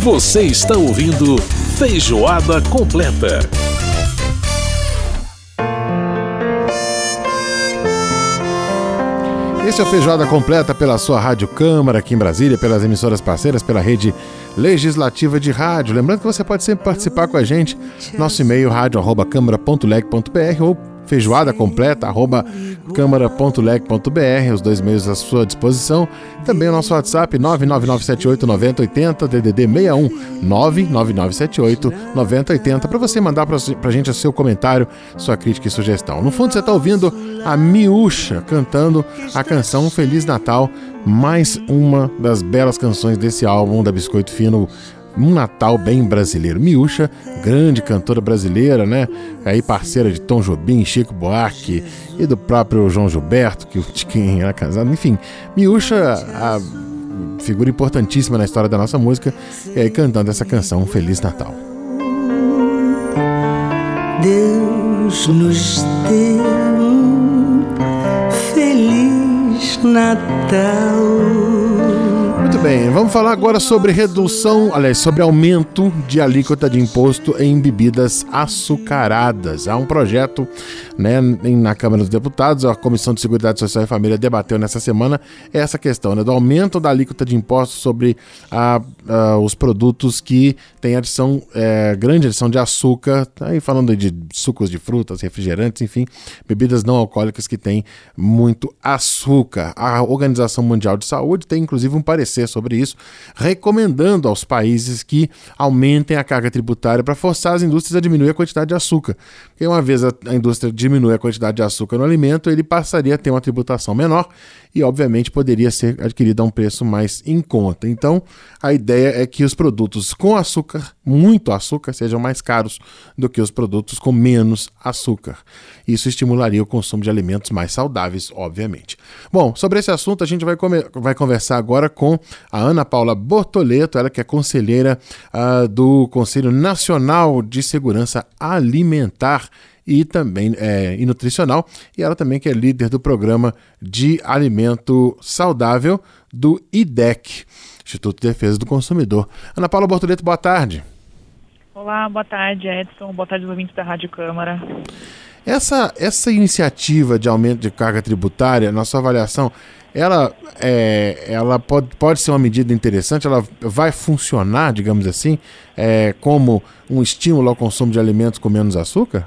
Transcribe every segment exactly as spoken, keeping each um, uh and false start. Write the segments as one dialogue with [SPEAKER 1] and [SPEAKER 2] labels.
[SPEAKER 1] Você está ouvindo Feijoada Completa.
[SPEAKER 2] Esse é o Feijoada Completa pela sua Rádio Câmara aqui em Brasília, pelas emissoras parceiras, pela rede legislativa de rádio. Lembrando que você pode sempre participar com a gente. Nosso e-mail rádio arroba câmara ponto leg ponto br ou feijoada completa arroba câmara ponto leg ponto br, os dois meios à sua disposição. Também o nosso WhatsApp nove nove nove sete oito nove zero oito zero, D D D seis um nove nove nove sete oito nove zero oito zero, para você mandar pra, pra gente o seu comentário, sua crítica e sugestão. No fundo você está ouvindo a Miúcha cantando a canção Feliz Natal, mais uma das belas canções desse álbum da Biscoito Fino, um Natal bem brasileiro. Miúcha, grande cantora brasileira, né? Aí parceira de Tom Jobim, Chico Buarque e do próprio João Gilberto, que de quem era casado. Enfim, Miúcha, a figura importantíssima na história da nossa música, e aí cantando essa canção Feliz Natal.
[SPEAKER 3] Deus nos deu um Feliz Natal.
[SPEAKER 2] Muito bem, vamos falar agora sobre redução, aliás, sobre aumento de alíquota de imposto em bebidas açucaradas. Há um projeto, né, na Câmara dos Deputados, a Comissão de Seguridade Social e Família debateu nessa semana essa questão, né, do aumento da alíquota de imposto sobre a, a, os produtos que têm adição, é, grande adição de açúcar, aí falando de sucos de frutas, refrigerantes, enfim, bebidas não alcoólicas que têm muito açúcar. A Organização Mundial de Saúde tem inclusive um parecer sobre isso, recomendando aos países que aumentem a carga tributária para forçar as indústrias a diminuir a quantidade de açúcar. Porque uma vez a, a indústria diminui a quantidade de açúcar no alimento, ele passaria a ter uma tributação menor e, obviamente, poderia ser adquirido a um preço mais em conta. Então, a ideia é que os produtos com açúcar, muito açúcar, sejam mais caros do que os produtos com menos açúcar. Isso estimularia o consumo de alimentos mais saudáveis, obviamente. Bom, sobre esse assunto a gente vai, come- vai conversar agora com a Ana Paula Bortoleto, ela que é conselheira uh, do Conselho Nacional de Segurança Alimentar e também é, e nutricional, e ela também que é líder do Programa de Alimento Saudável do I D E C, Instituto de Defesa do Consumidor. Ana Paula Bortoleto, boa tarde.
[SPEAKER 4] Olá, boa tarde, Edson, boa tarde aos ouvintes da Rádio Câmara.
[SPEAKER 2] Essa, essa iniciativa de aumento de carga tributária, na sua avaliação, ela, é, ela pode, pode ser uma medida interessante, ela vai funcionar, digamos assim, é, como um estímulo ao consumo de alimentos com menos açúcar?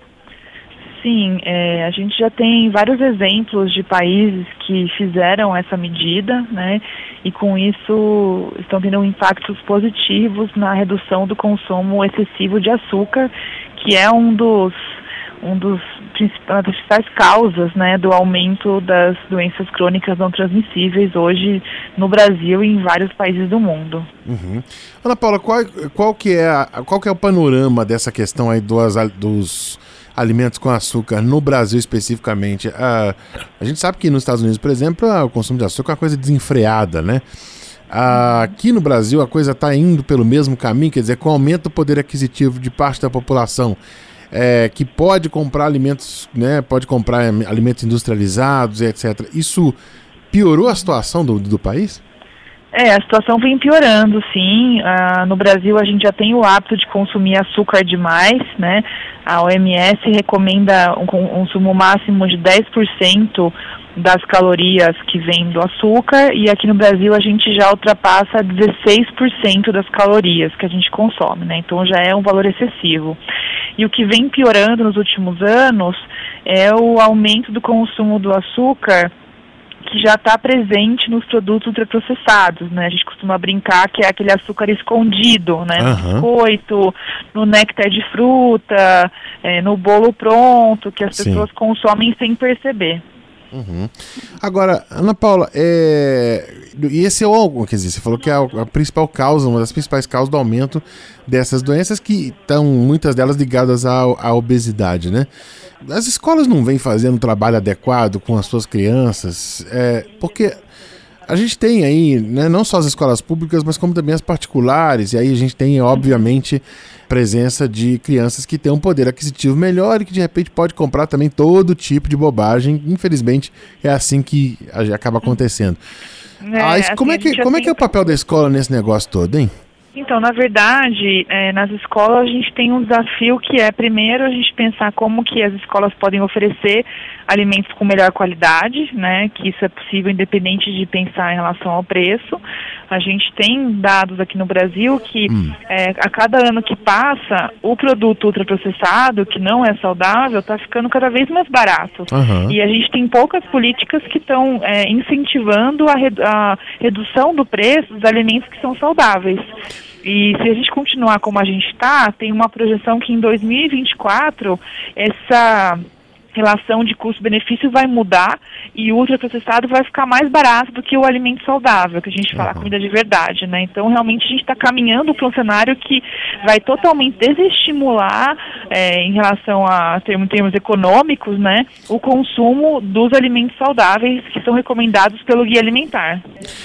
[SPEAKER 4] Sim, é, a gente já tem vários exemplos de países que fizeram essa medida, né, e com isso estão tendo impactos positivos na redução do consumo excessivo de açúcar, que é um dos um dos principais, das principais causas, né, do aumento das doenças crônicas não transmissíveis hoje no Brasil e em vários países do mundo.
[SPEAKER 2] Uhum. Ana Paula, qual, qual, que é a, qual que é o panorama dessa questão aí dos, dos alimentos com açúcar no Brasil especificamente? A, a gente sabe que nos Estados Unidos, por exemplo, o consumo de açúcar é uma coisa desenfreada, né? Aqui no Brasil a coisa está indo pelo mesmo caminho, quer dizer, com o aumento do poder aquisitivo de parte da população, É, que pode comprar alimentos, né, pode comprar alimentos industrializados, etcétera. Isso piorou a situação do, do país?
[SPEAKER 4] É, a situação vem piorando, sim. Ah, no Brasil a gente já tem o hábito de consumir açúcar demais, né? A O M S recomenda um consumo máximo de dez por cento das calorias que vêm do açúcar, e aqui no Brasil a gente já ultrapassa dezesseis por cento das calorias que a gente consome, né? Então já é um valor excessivo. E o que vem piorando nos últimos anos é o aumento do consumo do açúcar, que já está presente nos produtos ultraprocessados, né? A gente costuma brincar que é aquele açúcar escondido, né? No
[SPEAKER 2] Uhum.
[SPEAKER 4] biscoito, no néctar de fruta, é, no bolo pronto, que as
[SPEAKER 2] Sim.
[SPEAKER 4] pessoas consomem sem perceber.
[SPEAKER 2] Uhum. Agora, Ana Paula, é... e esse é o, quer dizer, você falou que é a, a principal causa, uma das principais causas do aumento dessas doenças, que estão muitas delas ligadas à, à obesidade, né? As escolas não vêm fazendo um trabalho adequado com as suas crianças, é, porque a gente tem aí, né, não só as escolas públicas, mas como também as particulares, e aí a gente tem, obviamente, presença de crianças que têm um poder aquisitivo melhor e que de repente pode comprar também todo tipo de bobagem. Infelizmente é assim que acaba acontecendo.
[SPEAKER 4] É,
[SPEAKER 2] ah,
[SPEAKER 4] assim,
[SPEAKER 2] como é
[SPEAKER 4] a
[SPEAKER 2] que,
[SPEAKER 4] gente já
[SPEAKER 2] como é
[SPEAKER 4] tem-
[SPEAKER 2] que é o papel da escola nesse negócio todo, hein?
[SPEAKER 4] Então, na verdade, é, nas escolas a gente tem um desafio que é, primeiro, a gente pensar como que as escolas podem oferecer alimentos com melhor qualidade, né, que isso é possível independente de pensar em relação ao preço. A gente tem dados aqui no Brasil que hum. é, a cada ano que passa, o produto ultraprocessado, que não é saudável, está ficando cada vez mais barato. Uhum. E a gente tem poucas políticas que estão é, incentivando a, redu- a redução do preço dos alimentos que são saudáveis. E se a gente continuar como a gente está, tem uma projeção que em dois mil e vinte e quatro essa relação de custo-benefício vai mudar e o ultraprocessado vai ficar mais barato do que o alimento saudável, que a gente fala, uhum. comida de verdade, né? Então, realmente, a gente está caminhando para um cenário que vai totalmente desestimular, é, em relação a termos, termos econômicos, né, o consumo dos alimentos saudáveis que são recomendados pelo Guia Alimentar.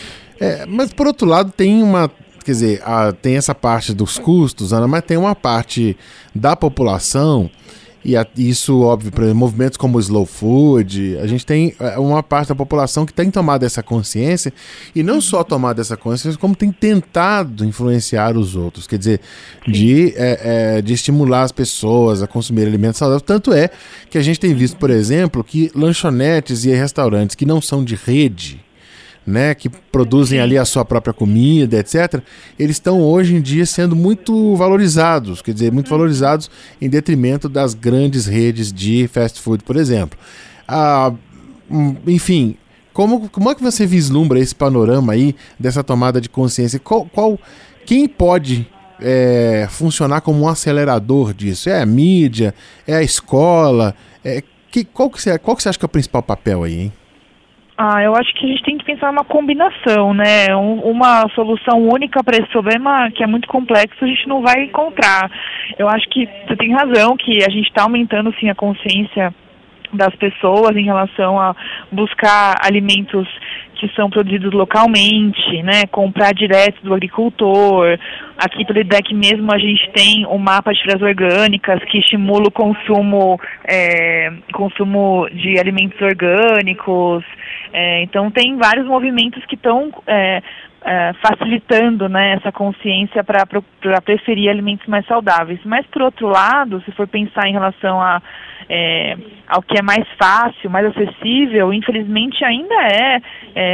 [SPEAKER 2] É, mas, por outro lado, tem uma... Quer dizer, a, tem essa parte dos custos, Ana, mas tem uma parte da população, e a, isso, óbvio, para movimentos como o Slow Food, a gente tem uma parte da população que tem tomado essa consciência, e não só tomado essa consciência, como tem tentado influenciar os outros, quer dizer, de, é, é, de estimular as pessoas a consumir alimentos saudáveis. Tanto é que a gente tem visto, por exemplo, que lanchonetes e restaurantes que não são de rede, né, que produzem ali a sua própria comida, etcétera, eles estão hoje em dia sendo muito valorizados, quer dizer, muito valorizados em detrimento das grandes redes de fast food, por exemplo. Ah, enfim, como, como é que você vislumbra esse panorama aí dessa tomada de consciência? Qual, qual, quem pode é, funcionar como um acelerador disso? É a mídia? É a escola? É, que, qual, que você, qual que você acha que é o principal papel aí, hein?
[SPEAKER 4] Ah, eu acho que a gente tem que pensar uma combinação, né? Um, uma solução única para esse problema que é muito complexo, a gente não vai encontrar. Eu acho que você tem razão, que a gente está aumentando, sim, a consciência das pessoas em relação a buscar alimentos que são produzidos localmente, né, comprar direto do agricultor. Aqui pelo I D E C mesmo a gente tem o mapa de feiras orgânicas que estimula o consumo, é, consumo de alimentos orgânicos. É, então tem vários movimentos que estão é, é, facilitando, né, essa consciência para preferir alimentos mais saudáveis. Mas por outro lado, se for pensar em relação a É, ao que é mais fácil, mais acessível, infelizmente ainda é,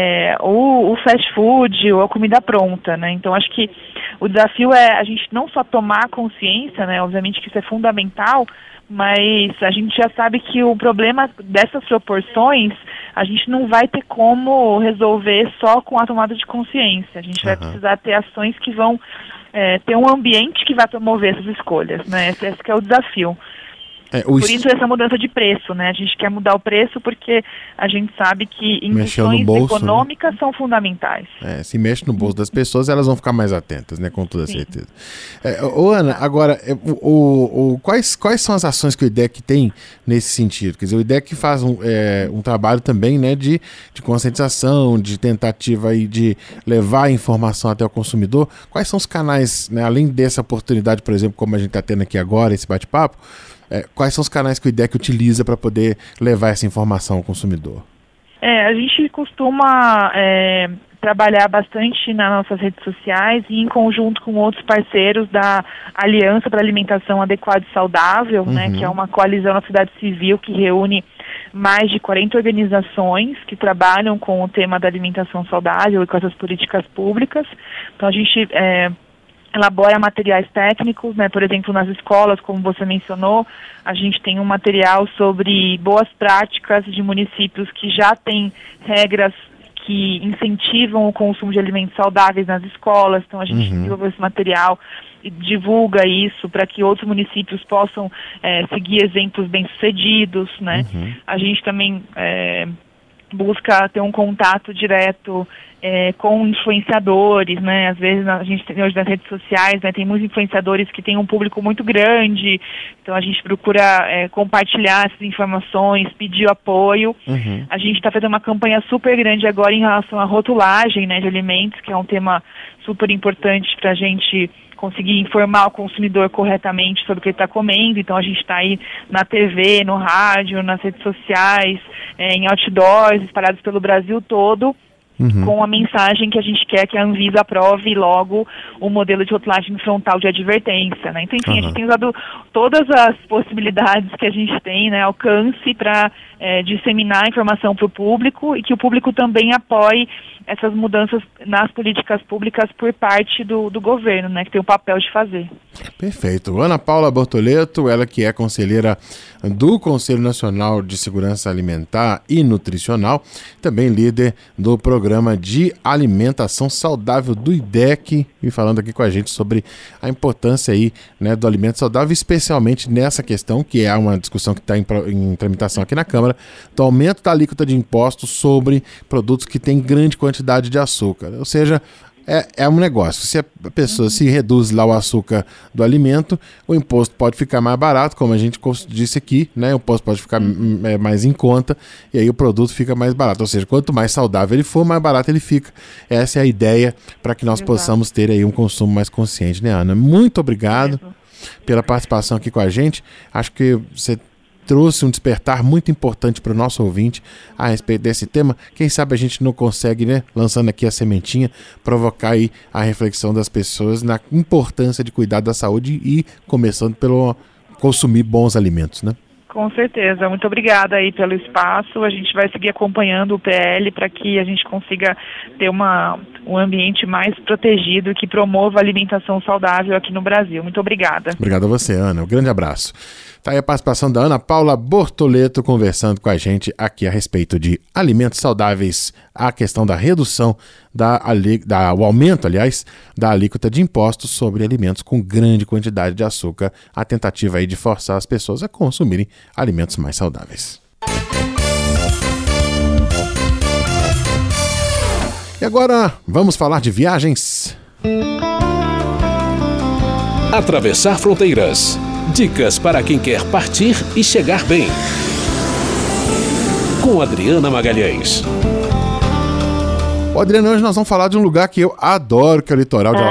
[SPEAKER 4] é o, o fast food ou a comida pronta, né? Então acho que o desafio é a gente não só tomar consciência, né? Obviamente que isso é fundamental, mas a gente já sabe que o problema dessas proporções a gente não vai ter como resolver só com a tomada de consciência. A gente vai uhum. precisar ter ações que vão é, ter um ambiente que vai promover essas escolhas, né? Esse, esse que é o desafio. É, Por isso essa mudança de preço, né? A gente quer mudar o preço porque a gente sabe que induções econômicas, né, são fundamentais.
[SPEAKER 2] É, se mexe no bolso das pessoas, elas vão ficar mais atentas, né? Com toda Sim. certeza. É, ô, Ana, agora, o, o, quais, quais são as ações que o I D E C tem nesse sentido? Quer dizer, o I D E C faz um, é, um trabalho também, né, de, de conscientização, de tentativa aí de levar a informação até o consumidor. Quais são os canais, né, além dessa oportunidade, por exemplo, como a gente está tendo aqui agora, esse bate-papo, É, quais são os canais que o I D E C utiliza para poder levar essa informação ao consumidor?
[SPEAKER 4] É, a gente costuma é, trabalhar bastante nas nossas redes sociais e em conjunto com outros parceiros da Aliança para Alimentação Adequada e Saudável, uhum. né, que é uma coalizão na sociedade civil que reúne mais de quarenta organizações que trabalham com o tema da alimentação saudável e com essas políticas públicas. Então a gente É, elabora materiais técnicos, né? Por exemplo, nas escolas, como você mencionou, a gente tem um material sobre boas práticas de municípios que já têm regras que incentivam o consumo de alimentos saudáveis nas escolas. Então a gente uhum. desenvolveu esse material e divulga isso para que outros municípios possam é, seguir exemplos bem-sucedidos, né? Uhum. A gente também é, busca ter um contato direto É, com influenciadores, né? Às vezes a gente tem hoje nas redes sociais, né, tem muitos influenciadores que têm um público muito grande, então a gente procura é, compartilhar essas informações, pedir apoio. Uhum. A gente está fazendo uma campanha super grande agora em relação à rotulagem, né, de alimentos, que é um tema super importante para a gente conseguir informar o consumidor corretamente sobre o que ele está comendo. Então a gente está aí na T V, no rádio, nas redes sociais, é, em outdoors espalhados pelo Brasil todo, uhum. com a mensagem que a gente quer que a Anvisa aprove logo o modelo de rotulagem frontal de advertência, né? Então, enfim, uhum. a gente tem usado todas as possibilidades que a gente tem, né, alcance para é, disseminar a informação para o público e que o público também apoie essas mudanças nas políticas públicas por parte do, do governo, né, que tem o papel de fazer.
[SPEAKER 2] Perfeito. Ana Paula Bortoleto, ela que é conselheira do Conselho Nacional de Segurança Alimentar e Nutricional, também líder do Programa de Alimentação Saudável do I D E C, e falando aqui com a gente sobre a importância aí, né, do alimento saudável, especialmente nessa questão, que é uma discussão que está em, em tramitação aqui na Câmara, do aumento da alíquota de impostos sobre produtos que têm grande quantidade de açúcar. Ou seja, É, é um negócio. Se a pessoa se reduz lá o açúcar do alimento, o imposto pode ficar mais barato, como a gente disse aqui, né? O imposto pode ficar é, mais em conta e aí o produto fica mais barato. Ou seja, quanto mais saudável ele for, mais barato ele fica. Essa é a ideia para que nós Exato. possamos ter aí um consumo mais consciente, né, Ana? Muito obrigado é. pela participação aqui com a gente. Acho que você trouxe um despertar muito importante para o nosso ouvinte a respeito desse tema. Quem sabe a gente não consegue, né, lançando aqui a sementinha, provocar aí a reflexão das pessoas na importância de cuidar da saúde e começando pelo consumir bons alimentos, né?
[SPEAKER 4] Com certeza. Muito obrigada aí pelo espaço. A gente vai seguir acompanhando o P L para que a gente consiga ter uma, um ambiente mais protegido que promova a alimentação saudável aqui no Brasil. Muito obrigada.
[SPEAKER 2] Obrigado a você, Ana. Um grande abraço. Tá aí a participação da Ana Paula Bortoleto conversando com a gente aqui a respeito de alimentos saudáveis, a questão da redução, da, da, o aumento, aliás, da alíquota de impostos sobre alimentos com grande quantidade de açúcar, a tentativa aí de forçar as pessoas a consumirem alimentos mais saudáveis. E agora, vamos falar de viagens.
[SPEAKER 1] Atravessar fronteiras. Dicas para quem quer partir e chegar bem. Com Adriana Magalhães.
[SPEAKER 2] Ô, Adriana, hoje nós vamos falar de um lugar que eu adoro, que é o litoral de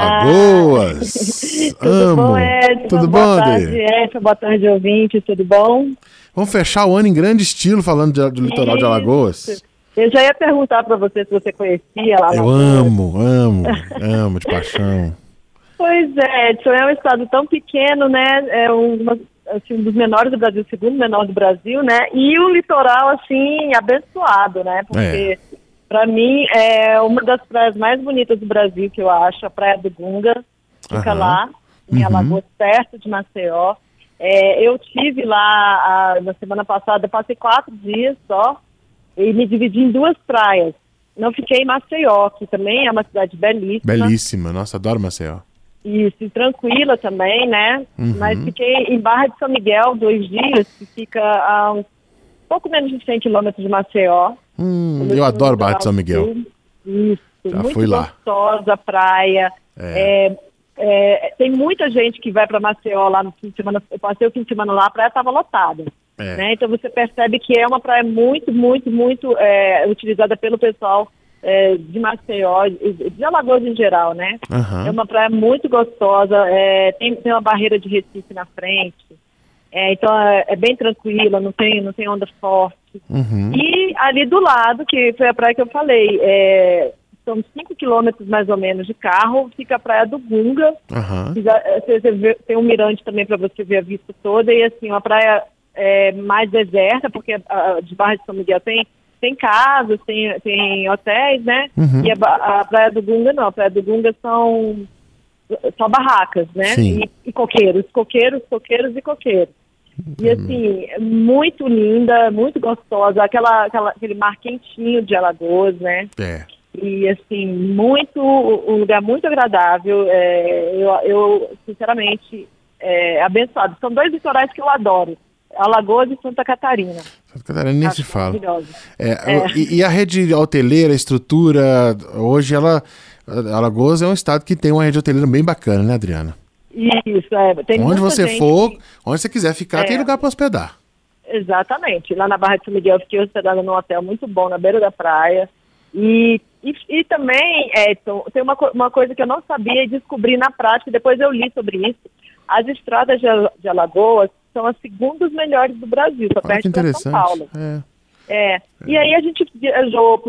[SPEAKER 2] Alagoas.
[SPEAKER 5] Ah, tudo
[SPEAKER 2] Amo.
[SPEAKER 5] Bom, Edson?
[SPEAKER 2] Tudo
[SPEAKER 5] boa
[SPEAKER 2] bom,
[SPEAKER 5] tarde, Edson. Boa tarde, ouvinte. Tudo bom?
[SPEAKER 2] Vamos fechar o ano em grande estilo falando de, do litoral Isso. de Alagoas.
[SPEAKER 5] Eu já ia perguntar para você se você conhecia lá.
[SPEAKER 2] Eu amo, amo, amo de paixão.
[SPEAKER 5] Pois é, Edson, é um estado tão pequeno, né? É uma, assim, um dos menores do Brasil, o segundo menor do Brasil, né? E o litoral, assim, abençoado, né? Porque, é. para mim, é uma das praias mais bonitas do Brasil, que eu acho, a Praia do Gunga. Fica uhum. lá, em uhum. Alagoas, perto de Maceió. É, eu tive lá a, na semana passada, passei quatro dias só, e me dividi em duas praias. Não fiquei em Maceió, que também é uma cidade belíssima.
[SPEAKER 2] Belíssima, nossa, adoro Maceió.
[SPEAKER 5] Isso, tranquila também, né?
[SPEAKER 2] Uhum.
[SPEAKER 5] Mas fiquei em Barra de São Miguel dois dias, que fica a um pouco menos de cem quilômetros de Maceió.
[SPEAKER 2] Hum, eu adoro Barra de São Miguel.
[SPEAKER 5] Isso,
[SPEAKER 2] Já
[SPEAKER 5] muito
[SPEAKER 2] fui lá.
[SPEAKER 5] gostosa a praia. É. É, é, tem muita gente que vai para Maceió lá no fim de semana. Eu passei o fim de semana lá, a praia estava lotada. É. Né? Então você percebe que é uma praia muito, muito, muito é, utilizada pelo pessoal É, de Maceió, de Alagoas em geral, né?
[SPEAKER 2] Uhum.
[SPEAKER 5] É uma praia muito gostosa, é, tem, tem uma barreira de Recife na frente, é, então é, é bem tranquila, não tem, não tem onda forte.
[SPEAKER 2] Uhum.
[SPEAKER 5] E ali do lado, que foi a praia que eu falei, é, são cinco quilômetros mais ou menos de carro, fica a Praia do Gunga.
[SPEAKER 2] Uhum.
[SPEAKER 5] Você, você vê, tem um mirante também para você ver a vista toda, e assim, uma praia é, mais deserta, porque a, de Barra de São Miguel tem Tem casas, tem, tem hotéis, né?
[SPEAKER 2] Uhum.
[SPEAKER 5] E a, a Praia do Gunga não. A Praia do Gunga são só barracas, né? E, e coqueiros, coqueiros, coqueiros e coqueiros. E assim, muito linda, muito gostosa. Aquela, aquela, aquele mar quentinho de Alagoas, né?
[SPEAKER 2] É.
[SPEAKER 5] E assim, muito, um lugar muito agradável. É, eu, eu, sinceramente, é, abençoado. São dois litorais que eu adoro. Alagoas e Santa Catarina.
[SPEAKER 2] Santa Catarina nem se fala. É, é. E, e a rede hoteleira, a estrutura, hoje ela, Alagoas é um estado que tem uma rede hoteleira bem bacana, né, Adriana?
[SPEAKER 5] Isso, é. Tem
[SPEAKER 2] onde você
[SPEAKER 5] gente
[SPEAKER 2] for,
[SPEAKER 5] que...
[SPEAKER 2] onde você quiser ficar, é. tem lugar para hospedar.
[SPEAKER 5] Exatamente. Lá na Barra de São Miguel eu fiquei hospedada num hotel muito bom, na beira da praia. E, e, e também, Edson, tem uma, uma coisa que eu não sabia e descobri na prática, depois eu li sobre isso. As estradas de, de Alagoas são as segundas melhores do Brasil, só perto de São Paulo. É. É. E aí a gente viajou para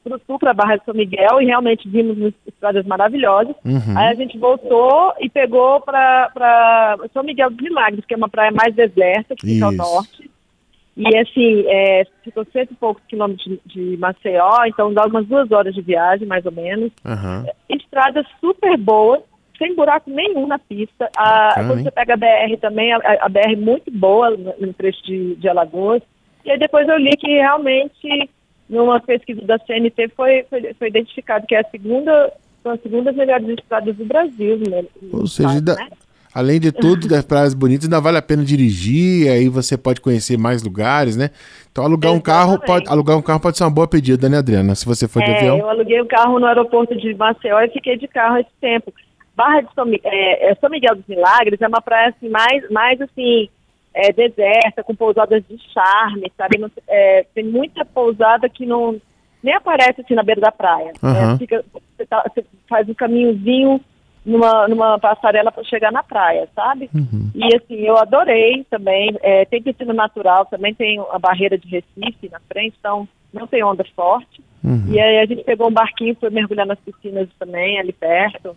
[SPEAKER 5] para o sul, para a Barra de São Miguel, e realmente vimos estradas maravilhosas.
[SPEAKER 2] Uhum.
[SPEAKER 5] Aí a gente voltou e pegou para São Miguel dos Milagres, que é uma praia mais deserta, que fica ao
[SPEAKER 2] Isso.
[SPEAKER 5] norte. E assim, é, ficou cento e poucos quilômetros de, de Maceió, então dá umas duas horas de viagem, mais ou menos.
[SPEAKER 2] Uhum.
[SPEAKER 5] Estradas super boas, sem buraco nenhum na pista. A,
[SPEAKER 2] Bacana,
[SPEAKER 5] quando
[SPEAKER 2] hein?
[SPEAKER 5] você pega a B R também, a, a B R muito boa no, no trecho de, de Alagoas. E aí depois eu li que realmente, numa pesquisa da C N T, foi, foi, foi identificado que é a segunda, são as segundas melhores estradas do Brasil. Né,
[SPEAKER 2] Ou seja,
[SPEAKER 5] estado,
[SPEAKER 2] ainda-
[SPEAKER 5] né?
[SPEAKER 2] além de tudo, das praias bonitas, ainda vale a pena dirigir, aí você pode conhecer mais lugares, né? Então alugar um carro
[SPEAKER 5] Exatamente.
[SPEAKER 2] pode, alugar um carro pode ser uma boa pedida, né, Adriana? Se você for de
[SPEAKER 5] É,
[SPEAKER 2] avião.
[SPEAKER 5] eu aluguei um carro no aeroporto de Maceió e fiquei de carro esse tempo. Barra de São, Mi- é, é, São Miguel dos Milagres é uma praia assim, mais, mais assim, é, deserta, com pousadas de charme, sabe? Não- é, tem muita pousada que não nem aparece assim na beira da praia.
[SPEAKER 2] Aham.
[SPEAKER 5] né? Fica- você, tá- você faz um caminhozinho numa, numa passarela para chegar na praia, sabe?
[SPEAKER 2] Uhum.
[SPEAKER 5] E assim, eu adorei também. É, tem piscina natural, também tem a barreira de Recife na frente, então não tem onda forte.
[SPEAKER 2] Uhum.
[SPEAKER 5] E aí a gente pegou um barquinho, foi mergulhar nas piscinas também, ali perto.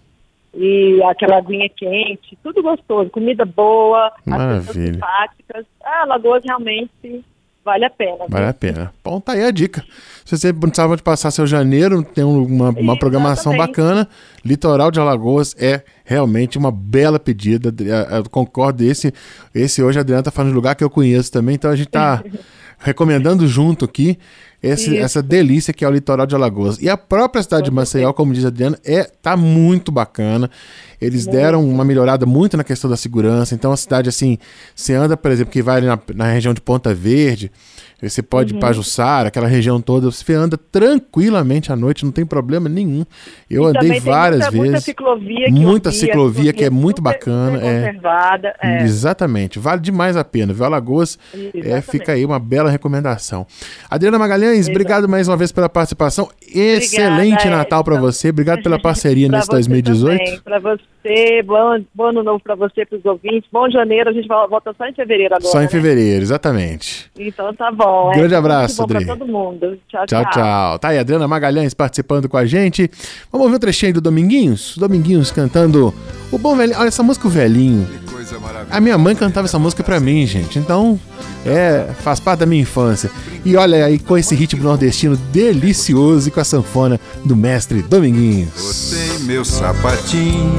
[SPEAKER 5] E aquela aguinha quente, tudo gostoso, comida boa, as pessoas
[SPEAKER 2] Maravilha.
[SPEAKER 5] simpáticas. Ah, Alagoas realmente vale a pena.
[SPEAKER 2] Vale
[SPEAKER 5] viu?
[SPEAKER 2] a pena. Bom, tá aí a dica. Se você precisava de passar seu janeiro, tem um- uma, uma programação
[SPEAKER 5] Exatamente.
[SPEAKER 2] bacana. Litoral de Alagoas é realmente uma bela pedida. Eu- eu concordo. Esse, esse hoje a Adriana tá falando de lugar que eu conheço também, então a gente tá recomendando junto aqui esse-
[SPEAKER 5] Isso.
[SPEAKER 2] essa delícia que é o litoral de Alagoas. E a própria cidade de
[SPEAKER 5] Com
[SPEAKER 2] Maceió, como diz a Adriana, é, tá muito bacana. Eles deram uma melhorada muito na questão da segurança. Então a cidade, assim, você anda, por exemplo, que vai ali na, na região de Ponta Verde, você pode ir para Jussara, aquela região toda, você anda tranquilamente à noite, não tem problema nenhum. Eu
[SPEAKER 5] E
[SPEAKER 2] andei
[SPEAKER 5] também tem
[SPEAKER 2] várias
[SPEAKER 5] muita,
[SPEAKER 2] vezes.
[SPEAKER 5] Muita ciclovia. Que
[SPEAKER 2] Muita
[SPEAKER 5] eu vi, a
[SPEAKER 2] ciclovia que é muito
[SPEAKER 5] super-
[SPEAKER 2] bacana,
[SPEAKER 5] super
[SPEAKER 2] é.
[SPEAKER 5] conservada. É.
[SPEAKER 2] Exatamente, vale demais a pena, viu? Alagoas, é,
[SPEAKER 5] Exatamente.
[SPEAKER 2] fica aí uma bela recomendação. Adriana Magalhães, obrigado mais uma vez pela participação. Excelente
[SPEAKER 5] Edson.
[SPEAKER 2] Natal para você, obrigado pela parceria
[SPEAKER 5] Pra
[SPEAKER 2] nesse
[SPEAKER 5] você
[SPEAKER 2] dois mil e dezoito.
[SPEAKER 5] também, Pra você, bom, bom ano novo pra você, pros ouvintes. Bom janeiro, a gente vol- volta só em fevereiro agora.
[SPEAKER 2] Só em
[SPEAKER 5] né?
[SPEAKER 2] fevereiro, exatamente.
[SPEAKER 5] Então tá bom.
[SPEAKER 2] Grande
[SPEAKER 5] é,
[SPEAKER 2] abraço,
[SPEAKER 5] tudo bom
[SPEAKER 2] Adri.
[SPEAKER 5] pra todo mundo. Tchau,
[SPEAKER 2] Tchau,
[SPEAKER 5] tchau.
[SPEAKER 2] tchau. Tá aí, Adriana Magalhães participando com a gente. Vamos ouvir um trechinho do Dominguinhos? Dominguinhos cantando o Bom Velhinho. Olha essa música, o Velhinho. A minha mãe cantava essa música pra mim, gente. Então, é, faz parte da minha infância. E olha aí, com esse ritmo nordestino delicioso e com a sanfona do mestre Dominguinhos.
[SPEAKER 6] Botei meu sapatinho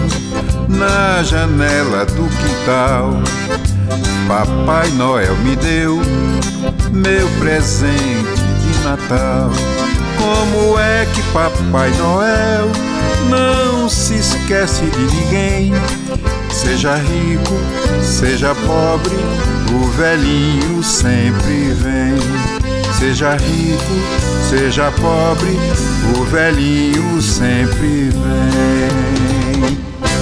[SPEAKER 6] na janela do quintal. Papai Noel me deu meu presente de Natal. Como é que Papai Noel não se esquece de ninguém? Seja rico, seja pobre, o velhinho sempre vem. Seja rico, seja pobre, o velhinho sempre vem.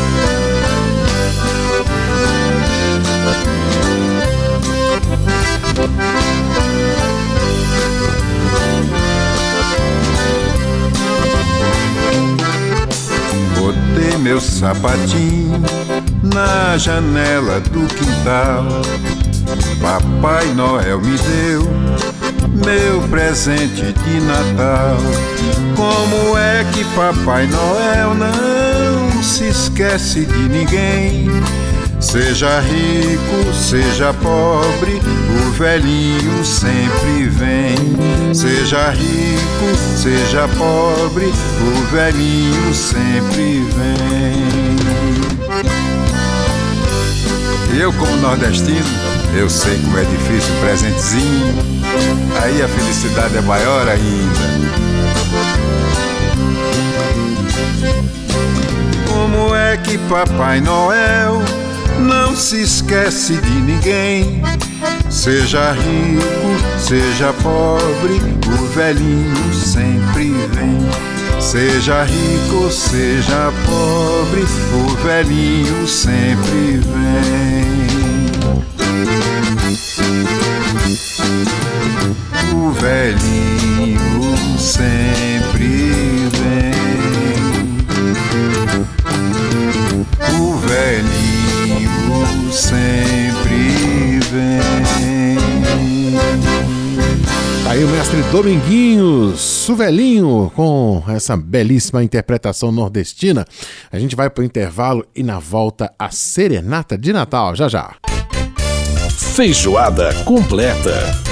[SPEAKER 6] Botei meu sapatinho na janela do quintal. Papai Noel me deu meu presente de Natal. Como é que Papai Noel não se esquece de ninguém? Seja rico, seja pobre, o velhinho sempre vem. Seja rico, seja pobre, o velhinho sempre vem. Eu, como nordestino, eu sei como é difícil o presentezinho. Aí a felicidade é maior ainda. Como é que Papai Noel não se esquece de ninguém? Seja rico, seja pobre, o velhinho sempre vem. Seja rico, seja pobre, o velhinho sempre vem. O velhinho sempre vem. O velhinho sempre vem.
[SPEAKER 2] Tá aí o mestre Dominguinhos, Suvelinho, com essa belíssima interpretação nordestina. A gente vai para o intervalo e na volta a serenata de Natal, já já.
[SPEAKER 1] Feijoada completa.